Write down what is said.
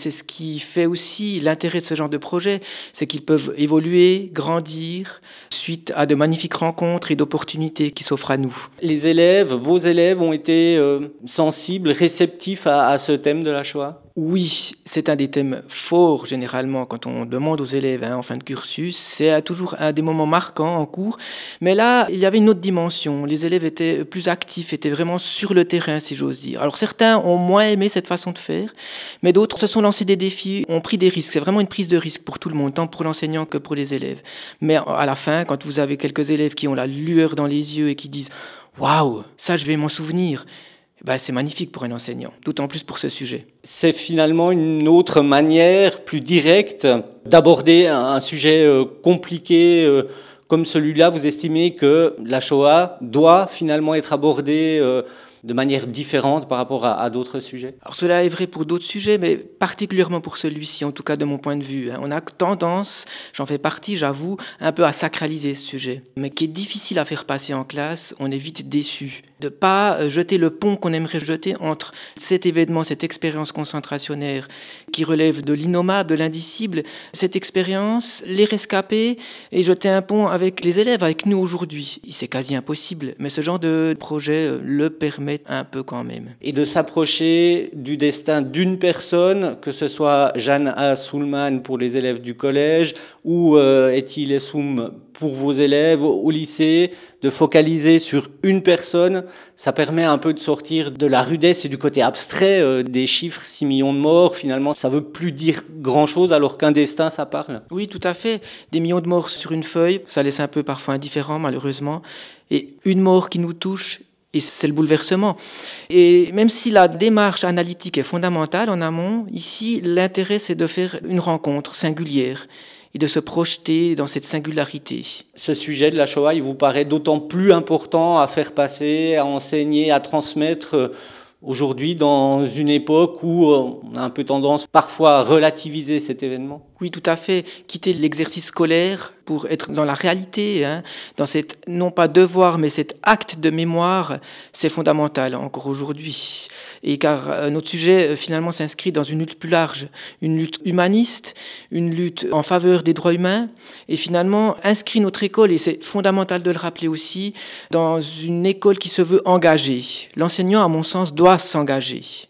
c'est ce qui fait aussi l'intérêt de ce genre de projet, c'est qu'ils peuvent évoluer, grandir, suite à de magnifiques rencontres et d'opportunités qui s'offrent à nous. Les élèves, vos élèves ont été sensibles, réceptifs à ce thème de la Shoah ? Oui, c'est un des thèmes forts généralement quand on demande aux élèves en fin de cursus. C'est toujours un des moments marquants en cours. Mais là, il y avait une autre dimension. Les élèves étaient plus actifs, étaient vraiment sur le terrain, si j'ose dire. Alors certains ont moins aimé cette façon de faire, mais d'autres se sont lancés des défis, ont pris des risques. C'est vraiment une prise de risque pour tout le monde, tant pour l'enseignant que pour les élèves. Mais à la fin, quand vous avez quelques élèves qui ont la lueur dans les yeux et qui disent « Waouh, ça je vais m'en souvenir », c'est magnifique pour un enseignant, d'autant plus pour ce sujet. C'est finalement une autre manière, plus directe, d'aborder un sujet compliqué comme celui-là. Vous estimez que la Shoah doit finalement être abordée de manière différente par rapport à d'autres sujets ? Alors cela est vrai pour d'autres sujets, mais particulièrement pour celui-ci, en tout cas de mon point de vue. On a tendance, j'en fais partie, j'avoue, un peu à sacraliser ce sujet, mais qui est difficile à faire passer en classe. On est vite déçu de ne pas jeter le pont qu'on aimerait jeter entre cet événement, cette expérience concentrationnaire qui relève de l'innommable, de l'indicible, cette expérience, les rescapés, et jeter un pont avec les élèves, avec nous aujourd'hui. C'est quasi impossible, mais ce genre de projet le permet un peu quand même. Et de s'approcher du destin d'une personne, que ce soit Jeanne Soulman pour les élèves du collège ou Eti Lessoum pour vos élèves au lycée, de focaliser sur une personne, ça permet un peu de sortir de la rudesse et du côté abstrait des chiffres, 6 millions de morts. Finalement, ça ne veut plus dire grand-chose alors qu'un destin, ça parle. Oui, tout à fait. Des millions de morts sur une feuille, ça laisse un peu parfois indifférent, malheureusement. Et une mort qui nous touche, et c'est le bouleversement. Et même si la démarche analytique est fondamentale en amont, ici, l'intérêt, c'est de faire une rencontre singulière et de se projeter dans cette singularité. Ce sujet de la Shoah, il vous paraît d'autant plus important à faire passer, à enseigner, à transmettre aujourd'hui dans une époque où on a un peu tendance parfois à relativiser cet événement ? Oui, tout à fait. Quitter l'exercice scolaire pour être dans la réalité, dans cette, non pas devoir, mais cet acte de mémoire, c'est fondamental encore aujourd'hui. Et car notre sujet, finalement, s'inscrit dans une lutte plus large, une lutte humaniste, une lutte en faveur des droits humains, et finalement inscrit notre école, et c'est fondamental de le rappeler aussi, dans une école qui se veut engagée. L'enseignant, à mon sens, doit s'engager.